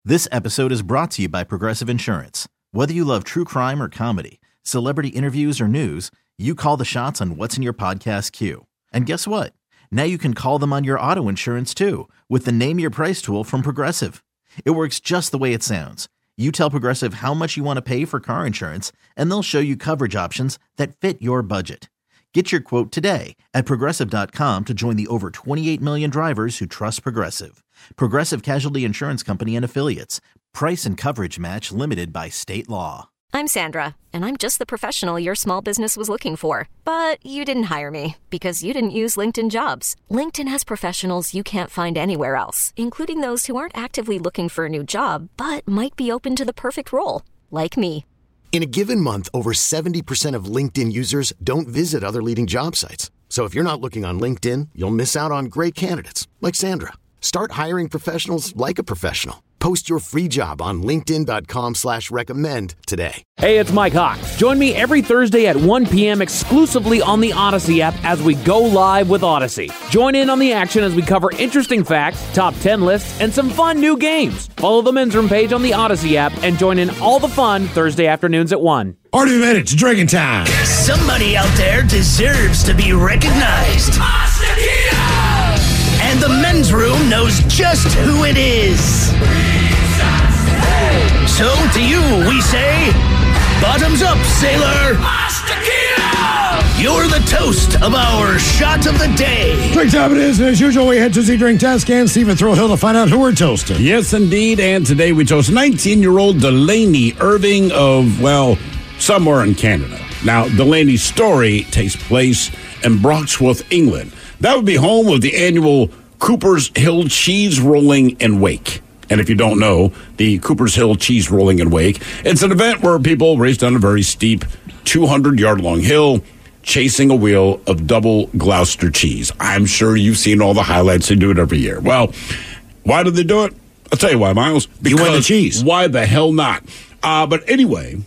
This episode is brought to you by Progressive Insurance. Whether you love true crime or comedy, celebrity interviews or news, you call the shots on what's in your podcast queue. And guess what? Now you can call them on your auto insurance too with the Name Your Price tool from Progressive. It works just the way it sounds. You tell Progressive how much you want to pay for car insurance, and they'll show you coverage options that fit your budget. Get your quote today at Progressive.com to join the over 28 million drivers who trust Progressive. Progressive Casualty Insurance Company and Affiliates. Price and coverage match limited by state law. I'm Sandra, and I'm just the professional your small business was looking for. But you didn't hire me because you didn't use LinkedIn Jobs. LinkedIn has professionals you can't find anywhere else, including those who aren't actively looking for a new job, but might be open to the perfect role, like me. In a given month, over 70% of LinkedIn users don't visit other leading job sites. So if you're not looking on LinkedIn, you'll miss out on great candidates like Sandra. Start hiring professionals like a professional. Post your free job on linkedin.com/recommend today. Hey, it's Mike Hawk. Join me every Thursday at 1 p.m. exclusively on the Odyssey app as we go live with Odyssey. Join in on the action as we cover interesting facts, top 10 lists, and some fun new games. Follow the Men's Room page on the Odyssey app and join in all the fun Thursday afternoons at 1. Already made it to drinking time. Somebody out there deserves to be recognized. And the Men's Room knows just who it is. So to you, we say, bottoms up, sailor. You're the toast of our shot of the day. Drink time it is, and as usual, we head to the drink task and Stephen Throwhill to find out who we're toasting. Yes, indeed, and today we toast 19-year-old Delaney Irving of, well, somewhere in Canada. Now, Delaney's story takes place in Broxworth, England. That would be home of the annual Cooper's Hill Cheese Rolling and Wake. And if you don't know, the Cooper's Hill Cheese Rolling and Wake, it's an event where people race down a very steep 200-yard-long hill chasing a wheel of double Gloucester cheese. I'm sure you've seen all the highlights. They do it every year. Well, why do they do it? I'll tell you why, Miles. Because you win the cheese. Why the hell not? But anyway,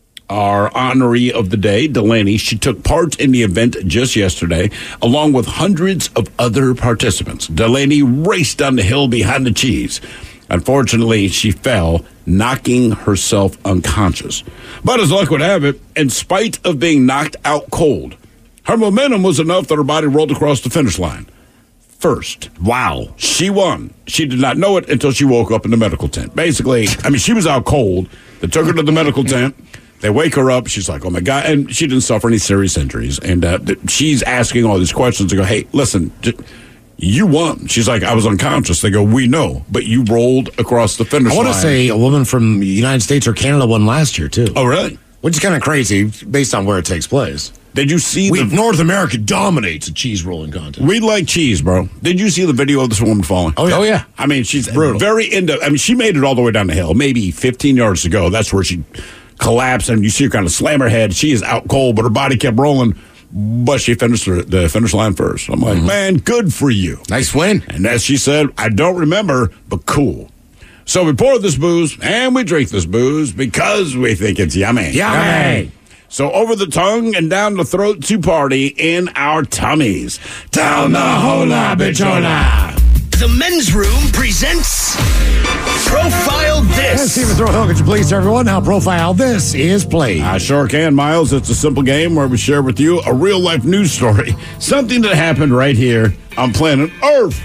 our honoree of the day, Delaney, she took part in the event just yesterday, along with hundreds of other participants. Delaney raced down the hill behind the cheese. Unfortunately, she fell, knocking herself unconscious. But as luck would have it, in spite of being knocked out cold, her momentum was enough that her body rolled across the finish line. First. Wow. She won. She did not know it until she woke up in the medical tent. Basically, she was out cold. They took her to the medical tent. They wake her up. She's like, oh, my God. And she didn't suffer any serious injuries. And she's asking all these questions. They go, hey, listen, you won. She's like, I was unconscious. They go, we know, but you rolled across the finish line. I want to say a woman from the United States or Canada won last year, too. Oh, really? Which is kind of crazy based on where it takes place. Did you see North America dominates a cheese rolling contest. We like cheese, bro. Did you see the video of this woman falling? Oh, yeah. She's very into, she made it all the way down the hill, maybe 15 yards to go. That's where she collapsed, and you see her kind of slam her head. She is out cold, but her body kept rolling. But she finished the finish line first. I'm like, man, good for you. Nice win. And as she said, I don't remember, but cool. So we pour this booze, and we drink this booze because we think it's yummy. Yummy. So over the tongue and down the throat to party in our tummies. Down the hola bichola. The Men's Room presents Profile This. And Stephen Throwhill, could you please tell everyone how Profile This is played? I sure can, Miles. It's a simple game where we share with you a real-life news story. Something that happened right here on planet Earth.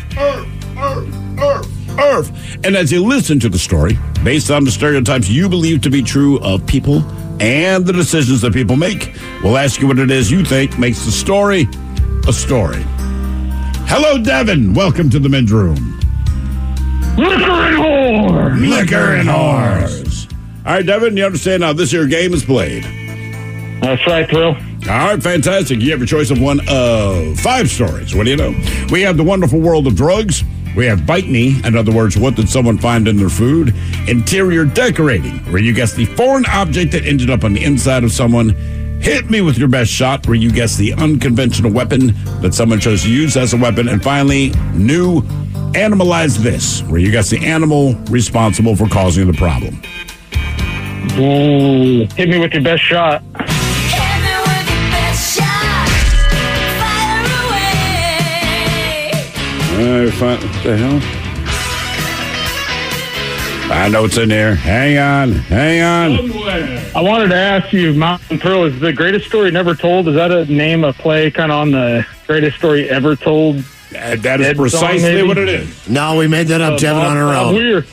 And as you listen to the story, based on the stereotypes you believe to be true of people and the decisions that people make, we'll ask you what it is you think makes the story a story. Hello, Devin. Welcome to the Men's Room. Liquor and whore. Liquor and whores. All right, Devin, you understand how this here game is played? That's right, Will. All right, fantastic. You have your choice of one of 5 stories. What do you know? We have The Wonderful World of Drugs. We have Bite Me. In other words, what did someone find in their food? Interior Decorating, where you guess the foreign object that ended up on the inside of someone. Hit Me With Your Best Shot, where you guess the unconventional weapon that someone chose to use as a weapon. And finally, New Animalize This, where you guess the animal responsible for causing the problem. Ooh, hit me with your best shot. What the hell? I know it's in there. Hang on. I wanted to ask you, Mountain Pearl, is the greatest story never told? Is that a name of play kind of on the greatest story ever told? That is precisely what it is. No, we made that up, Devin, on our own. Weird.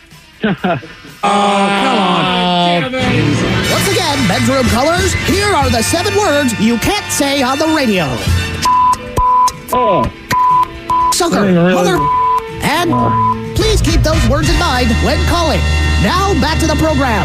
Once again, Bedroom Colors, here are the 7 words you can't say on the radio. Oh. Sucker, mother, and please keep those words in mind when calling. Now, back to the program.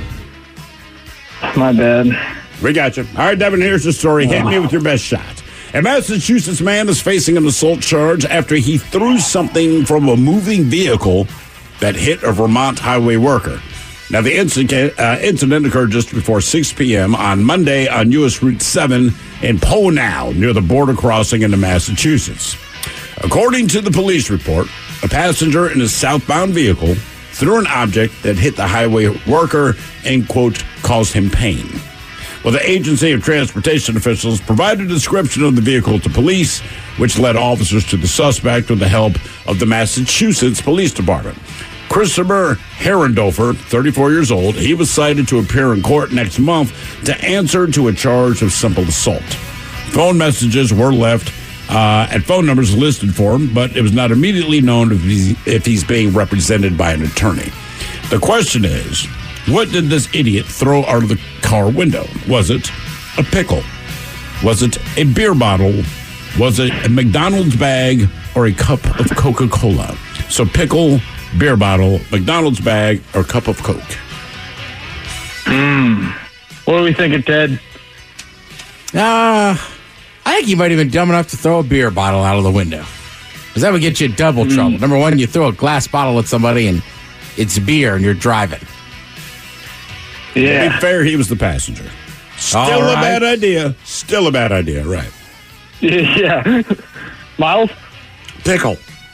My bad. We got you. All right, Devin, here's the story. Hit me with your best shot. A Massachusetts man is facing an assault charge after he threw something from a moving vehicle that hit a Vermont highway worker. Now, the incident occurred just before 6 p.m. on Monday on U.S. Route 7 in Pownal, near the border crossing into Massachusetts. According to the police report, a passenger in a southbound vehicle threw an object that hit the highway worker and, quote, caused him pain. Well, the Agency of Transportation officials provided a description of the vehicle to police, which led officers to the suspect with the help of the Massachusetts Police Department. Christopher Herrendofer, 34 years old, he was cited to appear in court next month to answer to a charge of simple assault. Phone messages were left at phone numbers listed for him, but it was not immediately known if he's being represented by an attorney. The question is, what did this idiot throw out of the car window? Was it a pickle? Was it a beer bottle? Was it a McDonald's bag or a cup of Coca-Cola? So pickle, beer bottle, McDonald's bag, or cup of Coke? What are we thinking, Ted? I think you might have been dumb enough to throw a beer bottle out of the window. Because that would get you double trouble. Number one, you throw a glass bottle at somebody and it's beer and you're driving. Yeah. To be fair, he was the passenger. Still a bad idea. Still a bad idea, right. Yeah. Miles? Pickle.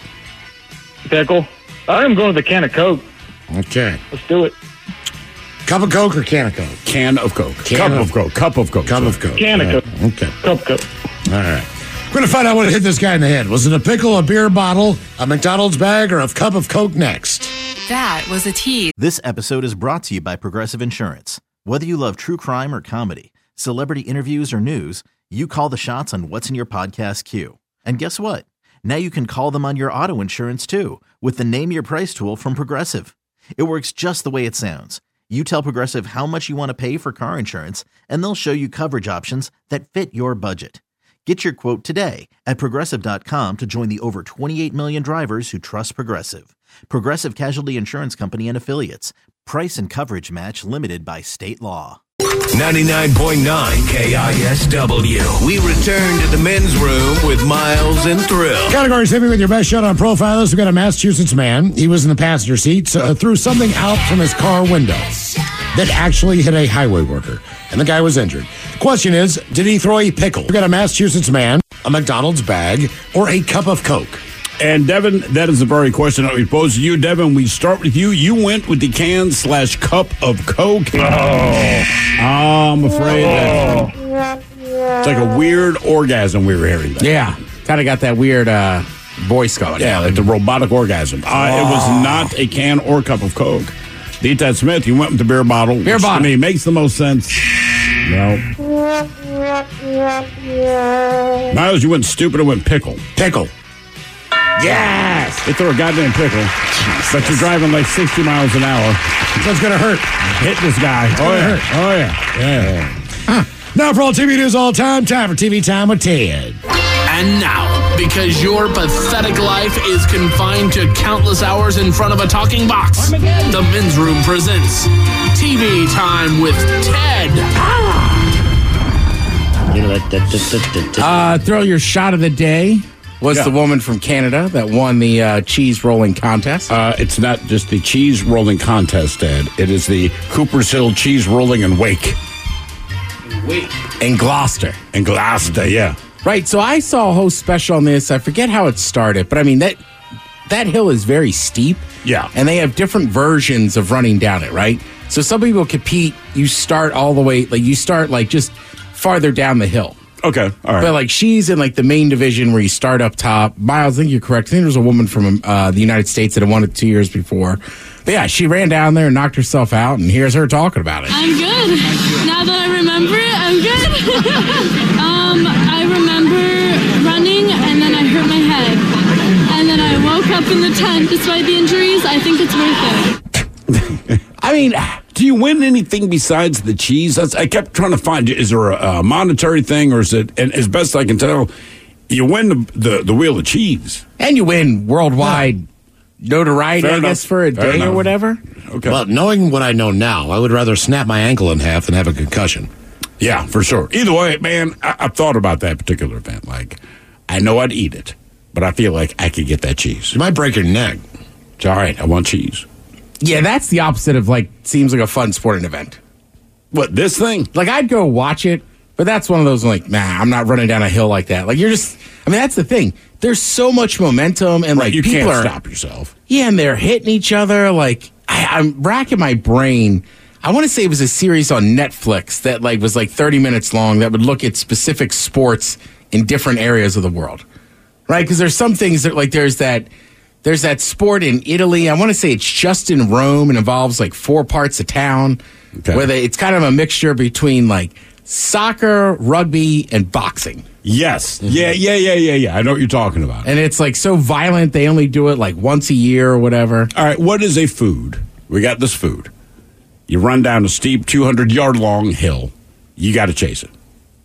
I'm going with a can of Coke. Okay. Let's do it. Cup of Coke or can of Coke? Can of Coke. Cup of Coke. Cup of Coke. Can of Coke. Okay. Cup of Coke. All right. We're going to find out what hit this guy in the head. Was it a pickle, a beer bottle, a McDonald's bag, or a cup of Coke next? That was a tease. This episode is brought to you by Progressive Insurance. Whether you love true crime or comedy, celebrity interviews or news, you call the shots on what's in your podcast queue. And guess what? Now you can call them on your auto insurance too with the Name Your Price tool from Progressive. It works just the way it sounds. You tell Progressive how much you want to pay for car insurance, and they'll show you coverage options that fit your budget. Get your quote today at Progressive.com to join the over 28 million drivers who trust Progressive. Progressive Casualty Insurance Company and Affiliates. Price and coverage match limited by state law. 99.9 KISW. We return to the men's room with Miles and Thrill. Categories, hit me with your best shot on Profilers. We got a Massachusetts man. He was in the passenger seat, threw something out from his car window that actually hit a highway worker, and the guy was injured. The question is, did he throw a pickle? We got a Massachusetts man, a McDonald's bag, or a cup of Coke? And Devin, that is the very question that we posed to you. Devin, we start with you. You went with the can/cup of Coke. I'm afraid that it's like a weird orgasm we were hearing. Yeah. Kind of got that weird voice going. Yeah, like the robotic orgasm. It was not a can or cup of Coke. D-Ted Smith, you went with the beer bottle. Beer bottle. I mean, makes the most sense. No. Miles, you went stupid and went pickle. Pickle. Yes! They threw a goddamn pickle. Jesus. But you're driving like 60 miles an hour. That's going to hurt. Hit this guy. Oh, yeah. Huh. Now for all TV news all time for TV Time with Ted. And now, because your pathetic life is confined to countless hours in front of a talking box, the Men's Room presents TV Time with Ted. Throw your shot of the day. Was the woman from Canada that won the cheese rolling contest? It's not just the cheese rolling contest, Ed. It is the Cooper's Hill cheese rolling and wake. In Gloucester. Yeah. Right, so I saw a host special on this. I forget how it started, but I mean, that hill is very steep. Yeah. And they have different versions of running down it, right? So some people compete, you start all the way, like you start like just farther down the hill. Okay, all right. But like she's in like the main division where you start up top. Miles, I think you're correct. I think there was a woman from the United States that had won it 2 years before. But yeah, she ran down there and knocked herself out, and here's her talking about it. I'm good. Now that I remember it, I'm good. I remember running, and then I hurt my head. And then I woke up in the tent. Despite the injuries, I think it's worth it. I mean, do you win anything besides the cheese? I kept trying to find, is there a monetary thing, or is it, and as best I can tell, you win the wheel of cheese. And you win worldwide notoriety, I guess, for a day or whatever. Okay. Well, knowing what I know now, I would rather snap my ankle in half than have a concussion. Yeah, for sure. Either way, man, I've thought about that particular event. Like, I know I'd eat it, but I feel like I could get that cheese. You might break your neck. It's all right. I want cheese. Yeah, that's the opposite of like, seems like a fun sporting event. What, this thing? Like, I'd go watch it, but that's one of those like, nah, I'm not running down a hill like that. Like, you're just, I mean, that's the thing. There's so much momentum, and like, you people can't are, stop yourself. Yeah, and they're hitting each other. Like, I'm racking my brain. I want to say it was a series on Netflix that like was like 30 minutes long that would look at specific sports in different areas of the world, right? Because there's some things that like there's that sport in Italy. I want to say it's just in Rome and involves like 4 parts of town, where it's kind of a mixture between like soccer, rugby, and boxing. Yes. Yeah. I know what you're talking about. And it's like so violent, they only do it like once a year or whatever. All right, what is a food? We got this food. You run down a steep 200-yard long hill. You got to chase it.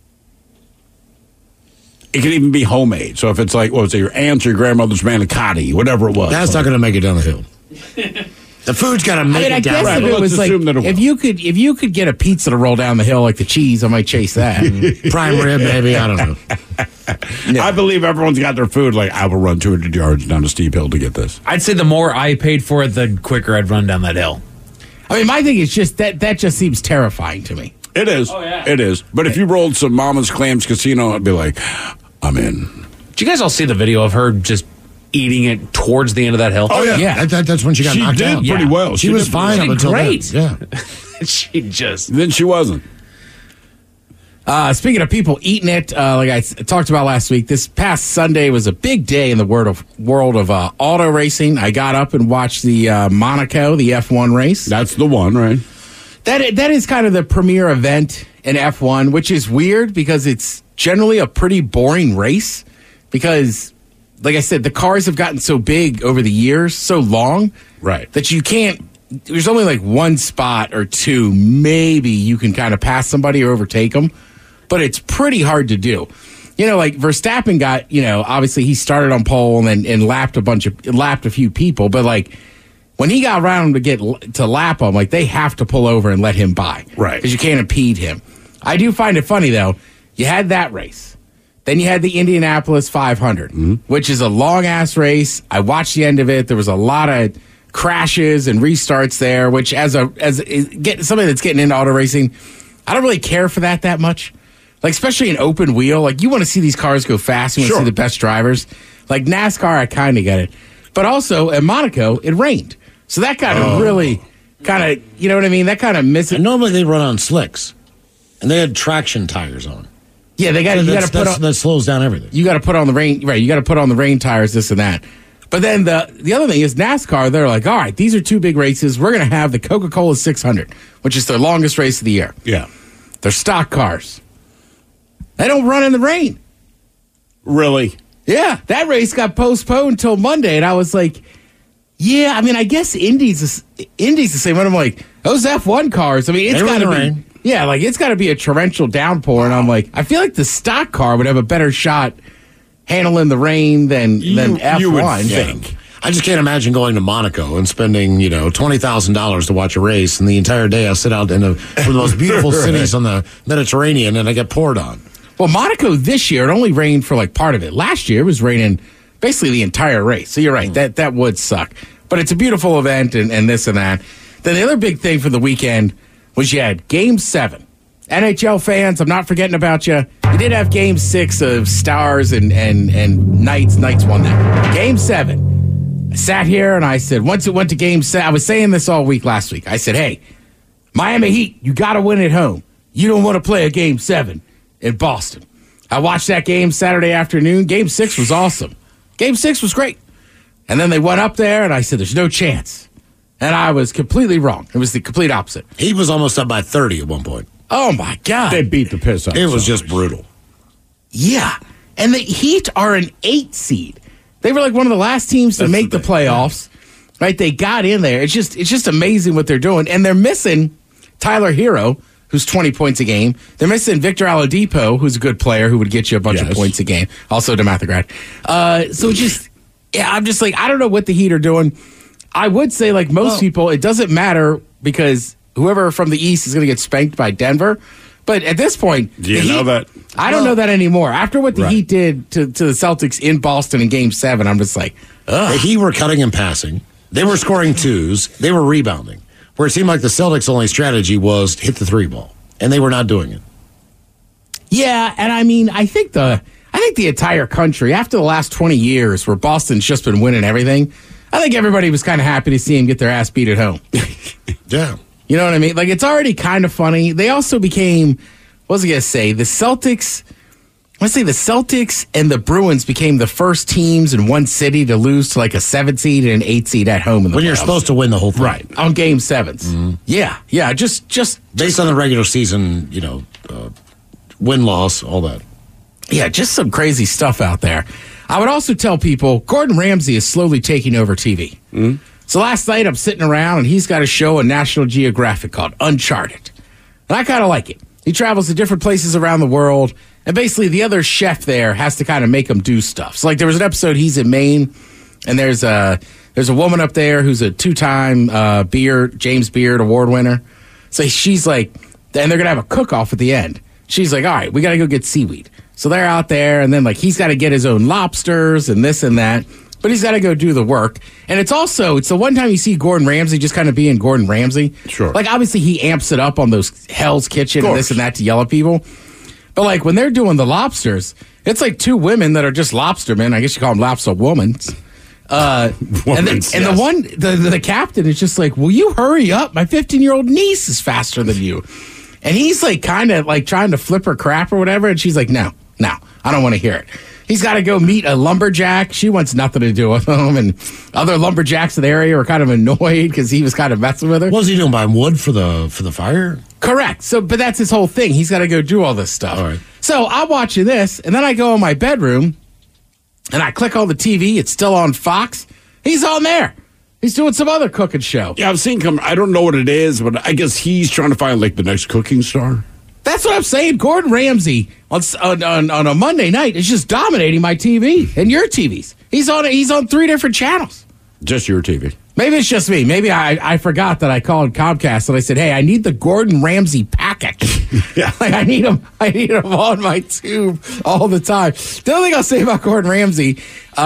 It can even be homemade. So if it's like, what was it, your aunt's or your grandmother's manicotti, whatever it was. That's not going to make it down the hill. The food's got to make it down. I guess if it was like, if you could get a pizza to roll down the hill like the cheese, I might chase that. Prime rib, maybe. I don't know. I believe everyone's got their food. Like, I will run 200 yards down a steep hill to get this. I'd say the more I paid for it, the quicker I'd run down that hill. I mean, my thing is just that just seems terrifying to me. It is. Oh, yeah. It is. But if you rolled some Mama's Clams Casino, I'd be like, I'm in. Did you guys all see the video of her just eating it towards the end of that hill? Oh, yeah. That's when she got knocked out. She did pretty well. She was fine up until great. then. Yeah. Then she wasn't. Speaking of people eating it, like I talked about last week, this past Sunday was a big day in the world of auto racing. I got up and watched the Monaco, the F1 race. That's the one, right? That is kind of the premier event in F1, which is weird because it's generally a pretty boring race because, like I said, the cars have gotten so big over the years, so long, right, that you can't. There's only like one spot or two, maybe you can kind of pass somebody or overtake them, but it's pretty hard to do. You know, like Verstappen got, obviously he started on pole and lapped a few people, but like when he got around to lap them, like they have to pull over and let him by, right? Because you can't impede him. I do find it funny though. You had that race. Then you had the Indianapolis 500, which is a long-ass race. I watched the end of it. There was a lot of crashes and restarts there, which as somebody that's getting into auto racing, I don't really care for that much. Like, especially an open wheel. Like, you want to see these cars go fast. You want to see the best drivers. Like, NASCAR, I kind of get it. But also, at Monaco, it rained. So that kind of really you know what I mean? That kind of misses. And normally they run on slicks. And they had traction tires on. Yeah, you got to put on. That slows down everything. You got to put on the rain, right? You got to put on the rain tires, this and that. But then the other thing is NASCAR. They're like, all right, these are 2 big races. We're going to have the Coca-Cola 600, which is their longest race of the year. Yeah, they're stock cars. They don't run in the rain. Really? Yeah, that race got postponed until Monday, and I was like, yeah. I mean, I guess Indy's the same. And I'm like, those F1 cars. I mean, it's got to be. Rain. Yeah, like it's got to be a torrential downpour, and I'm like, I feel like the stock car would have a better shot handling the rain than F1. You would think. I just can't imagine going to Monaco and spending, $20,000 to watch a race, and the entire day I sit out in one of the most beautiful cities on the Mediterranean, and I get poured on. Well, Monaco this year, it only rained for like part of it. Last year, it was raining basically the entire race. So you're right, that would suck. But it's a beautiful event and this and that. Then the other big thing for the weekend was you had Game 7. NHL fans, I'm not forgetting about you. You did have Game 6 of Stars and Knights. Knights won that. Game 7. I sat here and I said, once it went to Game 7, I was saying this all week last week. I said, hey, Miami Heat, you got to win at home. You don't want to play a Game 7 in Boston. I watched that game Saturday afternoon. Game 6 was awesome. Game 6 was great. And then they went up there, and I said, there's no chance. And I was completely wrong. It was the complete opposite. He was almost up by 30 at one point. Oh, my God. They beat the piss out. It was just brutal. Yeah. And the Heat are an 8 seed. They were like one of the last teams to make the playoffs. Right? They got in there. It's just amazing what they're doing. And they're missing Tyler Hero, who's 20 points a game. They're missing Victor Oladipo, who's a good player who would get you a bunch of points a game. Also DeMatha grad. So just, yeah, I'm just like, I don't know what the Heat are doing. I would say, like most people, it doesn't matter because whoever from the East is going to get spanked by Denver. But at this point, do you know that? I don't know that anymore. After what the Heat did to the Celtics in Boston in Game 7, I'm just like, ugh. The Heat were cutting and passing. They were scoring twos. They were rebounding. Where it seemed like the Celtics' only strategy was hit the 3 ball, and they were not doing it. Yeah, and I mean, I think the entire country, after the last 20 years where Boston's just been winning everything, I think everybody was kind of happy to see him get their ass beat at home. Yeah. You know what I mean? Like, it's already kind of funny. They also became, what was I going to say? The Celtics and the Bruins became the first teams in one city to lose to like a 7 seed and an 8 seed at home in the when playoffs. you're supposed to win the whole thing. Right. On Game 7s. Mm-hmm. Yeah. Just based on the regular season, win-loss, all that. Yeah, just some crazy stuff out there. I would also tell people Gordon Ramsay is slowly taking over TV. Mm-hmm. So last night I'm sitting around and he's got a show on National Geographic called Uncharted. And I kind of like it. He travels to different places around the world, and basically the other chef there has to kind of make him do stuff. So like there was an episode he's in Maine, and there's a woman up there who's a 2-time James Beard award winner. So she's like, and they're going to have a cook-off at the end. She's like, all right, we got to go get seaweed. So they're out there, and then like he's got to get his own lobsters and this and that. But he's got to go do the work. And it's the one time you see Gordon Ramsay just kind of being Gordon Ramsay. Sure. Like, obviously, he amps it up on those Hell's Kitchen and this and that to yell at people. But, like, when they're doing the lobsters, it's like 2 women that are just lobstermen. I guess you call them lobster womans. The captain is just like, will you hurry up? My 15-year-old niece is faster than you. And he's, like, kind of, like, trying to flip her crap or whatever. And she's like, no, I don't want to hear it. He's got to go meet a lumberjack. She wants nothing to do with him. And other lumberjacks in the area are kind of annoyed because he was kind of messing with her. What was he doing, buying wood for the fire? Correct. So, but that's his whole thing. He's got to go do all this stuff. All right. So I'm watching this, and then I go in my bedroom, and I click on the TV. It's still on Fox. He's on there. He's doing some other cooking show. Yeah, I've seen him. I don't know what it is, but I guess he's trying to find like the next cooking star. That's what I'm saying. Gordon Ramsay on a Monday night is just dominating my TV and your TVs. He's on 3 different channels. Just your TV. Maybe it's just me. Maybe I forgot that I called Comcast and I said, hey, I need the Gordon Ramsay package. Yeah. Like I need him on my tube all the time. The other thing I'll say about Gordon Ramsay,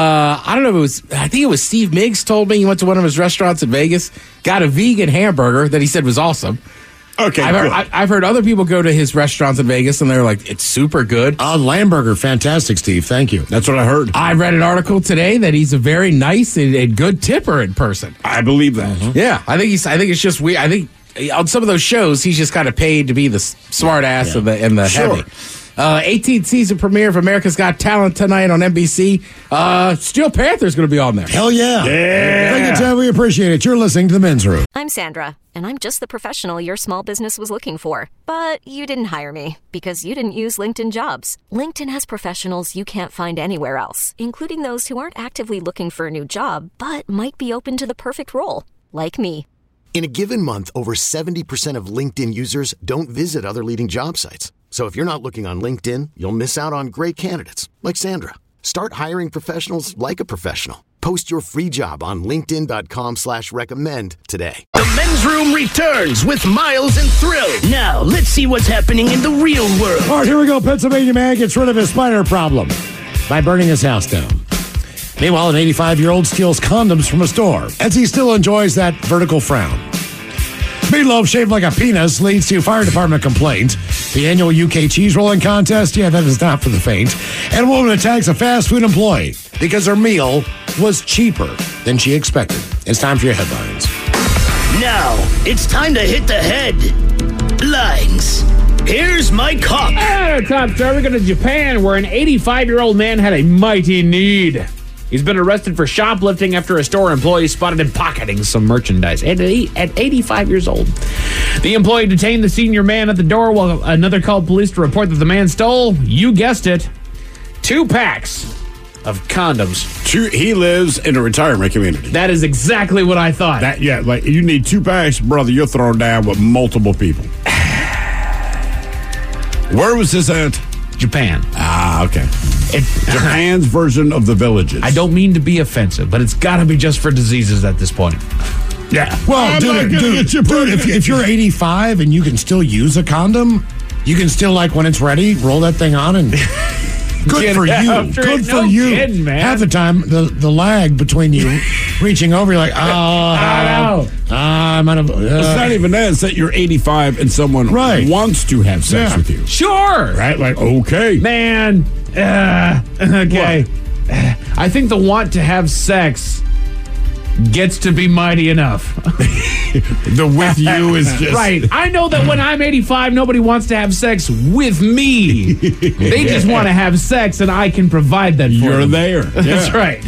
I don't know I think it was Steve Miggs told me he went to one of his restaurants in Vegas, got a vegan hamburger that he said was awesome. Okay, I've heard other people go to his restaurants in Vegas, and they're like, it's super good. Lamburger, fantastic, Steve. Thank you. That's what I heard. I read an article today that he's a very nice and good tipper in person. I believe that. Mm-hmm. Yeah, I think it's just weird. I think on some of those shows, he's just kind of paid to be the smart ass and the Sure. heavy. 18th season premiere of America's Got Talent tonight on NBC. Steel Panther's going to be on there. Hell yeah. Thank you, Ted. We appreciate it. You're listening to The Men's Room. I'm Sandra, and I'm just the professional your small business was looking for. But you didn't hire me because you didn't use LinkedIn Jobs. LinkedIn has professionals you can't find anywhere else, including those who aren't actively looking for a new job, but might be open to the perfect role, like me. In a given month, over 70% of LinkedIn users don't visit other leading job sites. So if you're not looking on LinkedIn, you'll miss out on great candidates like Sandra. Start hiring professionals like a professional. Post your free job on linkedin.com/recommend today. The Men's Room returns with Miles and Thrill. Now, let's see what's happening in the real world. All right, here we go. Pennsylvania man gets rid of his spider problem by burning his house down. Meanwhile, an 85-year-old steals condoms from a store as he still enjoys that vertical frown. Meatloaf shaped like a penis leads to fire department complaint. The annual UK cheese rolling contest, that is not for the faint. And a woman attacks a fast food employee because her meal was cheaper than she expected. It's time for your headlines. Now, it's time to hit the headlines. Here's my cup. And our top story, we go to Japan, where an 85-year-old man had a mighty need. He's been arrested for shoplifting after a store employee spotted him pocketing some merchandise at 85 years old. The employee detained the senior man at the door while another called police to report that the man stole, you guessed it, 2 packs of condoms. He lives in a retirement community. That is exactly what I thought. Like you need 2 packs, brother. You're thrown down with multiple people. Where was this at? Japan. Ah, okay. Japan's version of the Villages. I don't mean to be offensive, but it's got to be just for diseases at this point. Yeah. Well, dude, if you're 85 and you can still use a condom, you can still, like, when it's ready, roll that thing on and... Good for you. Good for you. Kidding, man. Half the time, the lag between you reaching over, you're like, I'm out of... It's not even that. It's that you're 85 and someone wants to have sex with you. Sure. Right? Like, okay. Man. Okay. I think the want to have sex gets to be mighty enough. The with you is just... Right. I know that when I'm 85, nobody wants to have sex with me. They just want to have sex, and I can provide that for You're them. there. That's right.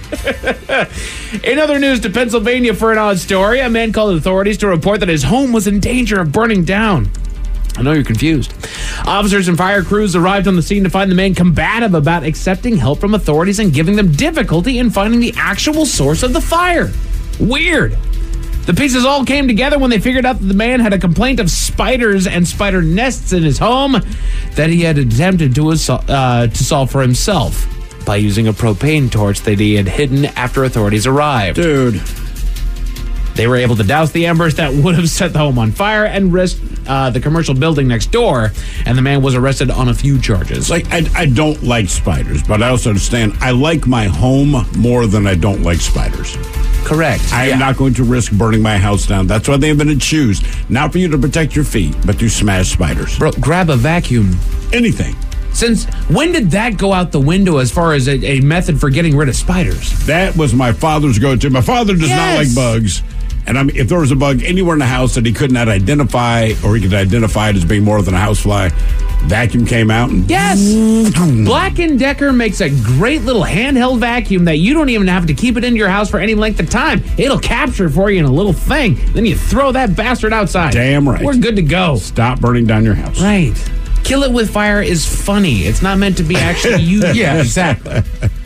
In other news, to Pennsylvania for an odd story, a man called authorities to report that his home was in danger of burning down. I know you're confused. Officers and fire crews arrived on the scene to find the man combative about accepting help from authorities and giving them difficulty in finding the actual source of the fire. Weird. The pieces all came together when they figured out that the man had a complaint of spiders and spider nests in his home that he had attempted to solve for himself by using a propane torch that he had hidden after authorities arrived. Dude. They were able to douse the embers that would have set the home on fire and risked the commercial building next door, and the man was arrested on a few charges. Like, I don't like spiders, but I also understand I like my home more than I don't like spiders. Correct. I am not going to risk burning my house down. That's why they invented shoes. Not for you to protect your feet, but to smash spiders. Bro, grab a vacuum. Anything. Since when did that go out the window as far as a method for getting rid of spiders? That was my father's go-to. My father does not like bugs. And if there was a bug anywhere in the house that he could not identify, or he could identify it as being more than a housefly, vacuum came out and... Yes! Black & Decker makes a great little handheld vacuum that you don't even have to keep it in your house for any length of time. It'll capture it for you in a little thing. Then you throw that bastard outside. Damn right. We're good to go. Stop burning down your house. Right. Kill it with fire is funny. It's not meant to be actually used. Yeah, exactly.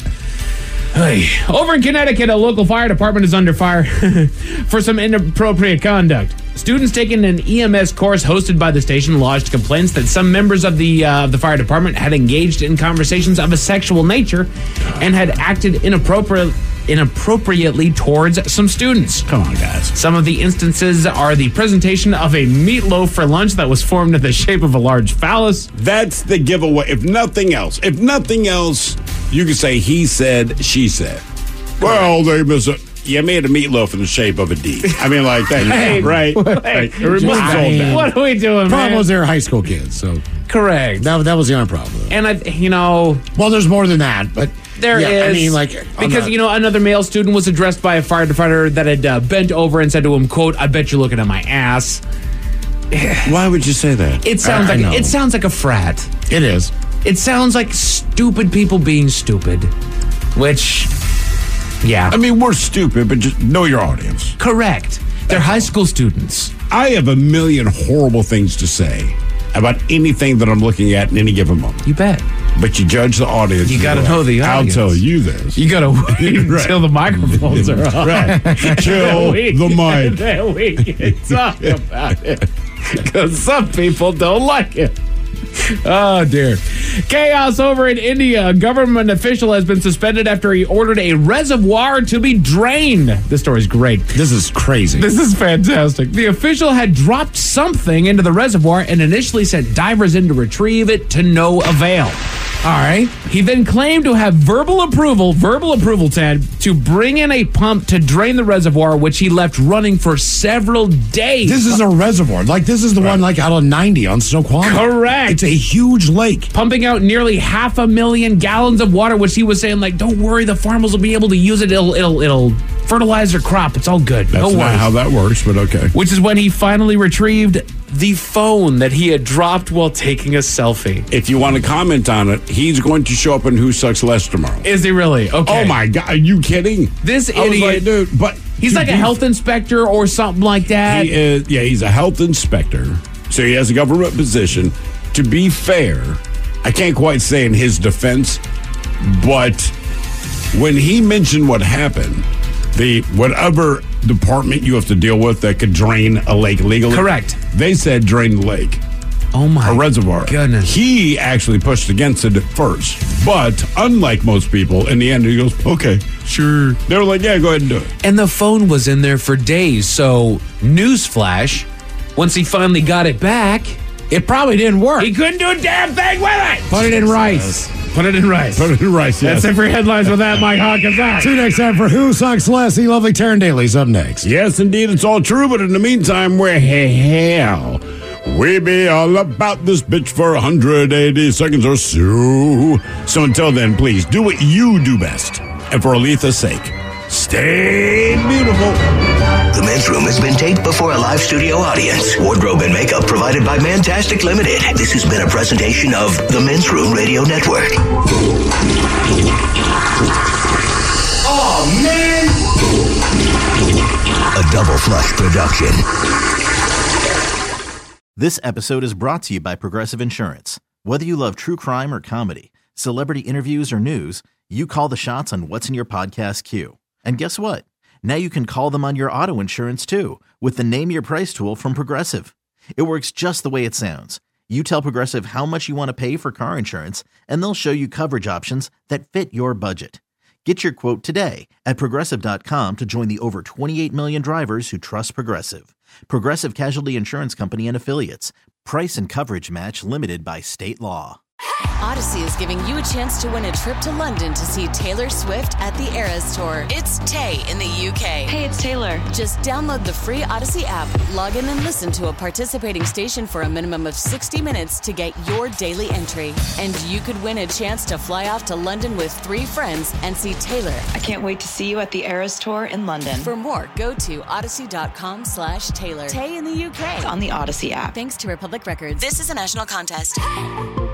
Over in Connecticut, a local fire department is under fire for some inappropriate conduct. Students taking an EMS course hosted by the station lodged complaints that some members of the fire department had engaged in conversations of a sexual nature and had acted inappropriately towards some students. Come on, guys. Some of the instances are the presentation of a meatloaf for lunch that was formed in the shape of a large phallus. That's the giveaway. If nothing else, you can say he said, she said. Well, they miss it. You made a meatloaf in the shape of a D. I mean, like that. Hey, right? Hey, what are we doing, man? Problem was they were high school kids, so... Correct. That was the only problem. And, Well, there's more than that, but... There is. I mean, like... Because, another male student was addressed by a firefighter that had bent over and said to him, quote, "I bet you're looking at my ass." Why would you say that? It sounds like a frat. It is. It sounds like stupid people being stupid, which, yeah. I mean, we're stupid, but just know your audience. Correct. They're high school students. I have a million horrible things to say about anything that I'm looking at in any given moment. You bet. But you judge the audience. You got to know the audience. I'll tell you this. You got to wait until the microphones are on. Right. Till the mic. Then we can talk about it. Because some people don't like it. Oh, dear. Chaos over in India. A government official has been suspended after he ordered a reservoir to be drained. This story's great. This is crazy. This is fantastic. The official had dropped something into the reservoir and initially sent divers in to retrieve it to no avail. All right. He then claimed to have verbal approval, Ted, to bring in a pump to drain the reservoir, which he left running for several days. This is a reservoir. Like, this is the one, like, out on 90 on Snoqualmie. Correct. It's a huge lake. Pumping out nearly 500,000 gallons of water, which he was saying, like, don't worry, the farmers will be able to use it. It'll fertilize their crop. It's all good. That's not how that works, but okay. Which is when he finally retrieved the phone that he had dropped while taking a selfie. If you want to comment on it, he's going to show up in Who Sucks Less tomorrow. Is he really? Okay. Oh my God, are you kidding? This I was idiot, like, dude, but he's like a health inspector or something like that. He is, yeah, he's a health inspector, so he has a government position. To be fair, I can't quite say in his defense, but when he mentioned what happened, the whatever department you have to deal with that could drain a lake legally, correct? They said drain the lake. Oh my a reservoir. Goodness. He actually pushed against it at first, but unlike most people, in the end he goes, okay, sure. They were like, yeah, go ahead and do it. And the phone was in there for days, so newsflash, once he finally got it back, it probably didn't work. He couldn't do a damn thing with it. Put it in rice. Put it in rice. Put it in rice, yes. That's it for headlines with that, Mike Hawkins. See you next time for Who Sucks Less. The lovely Taryn Daly's up next. Yes, indeed, it's all true, but in the meantime, we're hell. We be all about this bitch for 180 seconds or so. So until then, please do what you do best. And for Aletha's sake, stay beautiful. The Men's Room has been taped before a live studio audience. Wardrobe and makeup provided by Mantastic Limited. This has been a presentation of the Men's Room Radio Network. Oh, man! A Double Flush production. This episode is brought to you by Progressive Insurance. Whether you love true crime or comedy, celebrity interviews or news, you call the shots on what's in your podcast queue. And guess what? Now you can call them on your auto insurance too with the Name Your Price tool from Progressive. It works just the way it sounds. You tell Progressive how much you want to pay for car insurance, and they'll show you coverage options that fit your budget. Get your quote today at Progressive.com to join the over 28 million drivers who trust Progressive. Progressive Casualty Insurance Company and Affiliates. Price and coverage match limited by state law. Odyssey is giving you a chance to win a trip to London to see Taylor Swift at the Eras Tour. It's Tay in the UK. Hey, it's Taylor. Just download the free Odyssey app, log in and listen to a participating station for a minimum of 60 minutes to get your daily entry. And you could win a chance to fly off to London with 3 friends and see Taylor. I can't wait to see you at the Eras Tour in London. For more, go to odyssey.com/Taylor. Tay in the UK. It's on the Odyssey app. Thanks to Republic Records. This is a national contest.